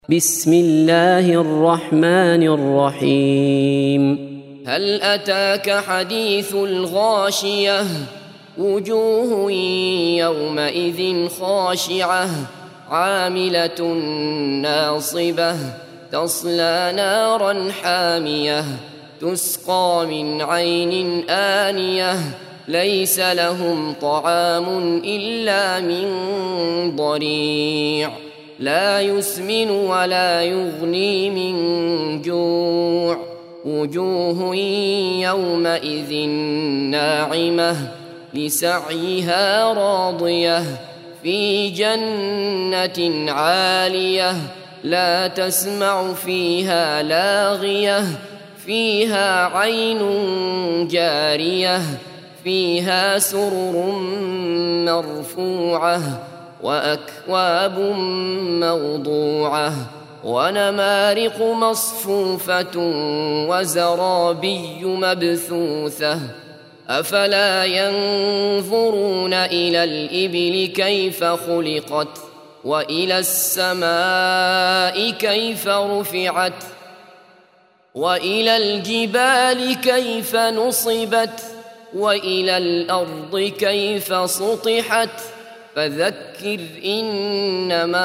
بسم الله الرحمن الرحيم. هل أتاك حديث الغاشية وجوه يومئذ خاشعة عاملة ناصبة تصلى نارا حامية تسقى من عين آنية ليس لهم طعام إلا من ضريع لا يسمن ولا يغني من جوع وجوه يومئذ ناعمة لسعيها راضية في جنة عالية لا تسمع فيها لاغية فيها عين جارية فيها سرر مرفوعة وأكواب موضوعة ونمارق مصفوفة وزرابي مبثوثة أفلا ينظرون إلى الإبل كيف خلقت وإلى السماء كيف رفعت وإلى الجبال كيف نصبت وإلى الأرض كيف سطحت فذكر إنما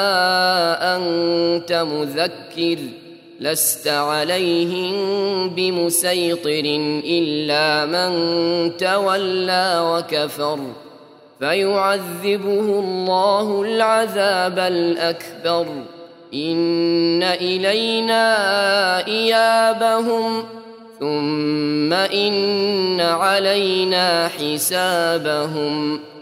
أنت مذكر لست عليهم بمسيطر إلا من تولى وكفر فيعذبه الله العذاب الأكبر إن إلينا إيابهم ثم إن علينا حسابهم